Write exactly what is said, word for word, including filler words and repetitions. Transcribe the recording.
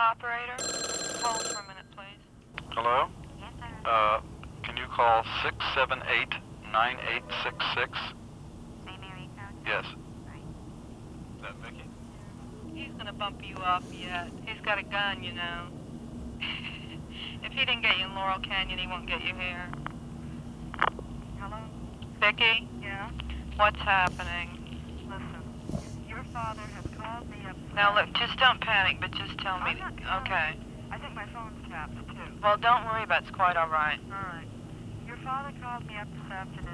Operator, hold for a minute, please. Hello? Yes, sir. Uh, can you call six seven eight, nine eight six six? Saint Mary County? Yes. Right. Is that Vicky? He's gonna bump you up yet. He's got a gun, you know. If he didn't get you in Laurel Canyon, he won't get you here. Hello? Vicky, Yeah? what's happening? Listen, your father has called me up. Now look, just don't panic, but just tell me. I'm not panicking. Okay. I think my phone's tapped, too. Well, don't worry about it. It's quite all right. All right. Your father called me up this afternoon.